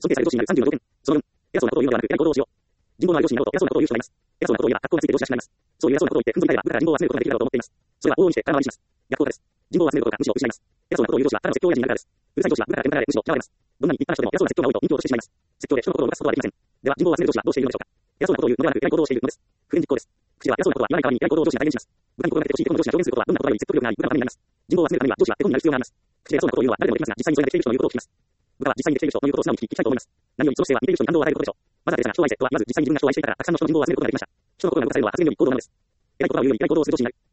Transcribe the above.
尊敬される上司になる30の条件。その4、偉そうなことを言うのではなく、偉い行動をしよう。人望のある上司になろうと、偉そうなことを言う人がいます。偉そうなことを言えば、格好がついて容姿が失います。そういう偉そうなことを言って、ふんぞり返れば、部下から人望を集めることができるだろうと思っています。それは往々にして空回りします。逆効果です。人望を集めることがむしろ失います。偉そうなことを言う上司は、ただの説教親父になるからです。うるさい上司は部下から煙たがられ、むしろ嫌われます。どんなに立派な人でも偉そうな説教が多いと人気を落としてしまいます。説教で人の心を動かすことはできません。では、人望を集める上司はどうしているのでしょうか。偉そうなことを言うのではなく、偉い行動をしているのです。普遍実行です。口では偉そうなことは言わない代わりに偉い行動を上司が体現します。部下に心がけてほしいことの上司が表現することは、どんなことより説得力があり、部下のためになります。人望を集めるためには、上司は手本になる必要があります。口で偉そうなことを言うのは誰でもできますが、実際にそれができている人の言うことを聞きます。部下は実際にできている人の言うことを素直に聞きたいと思います。何よりその姿勢は見ている人に感動を与えることでしょう。まずはですが、人を愛せとは言わず、実際に自分が人を愛していたから、たくさんの人の人望を集めることができました。人の心が動かされるのは集めるより行動なのです。偉い言葉を言うより偉い行動をする上司になる。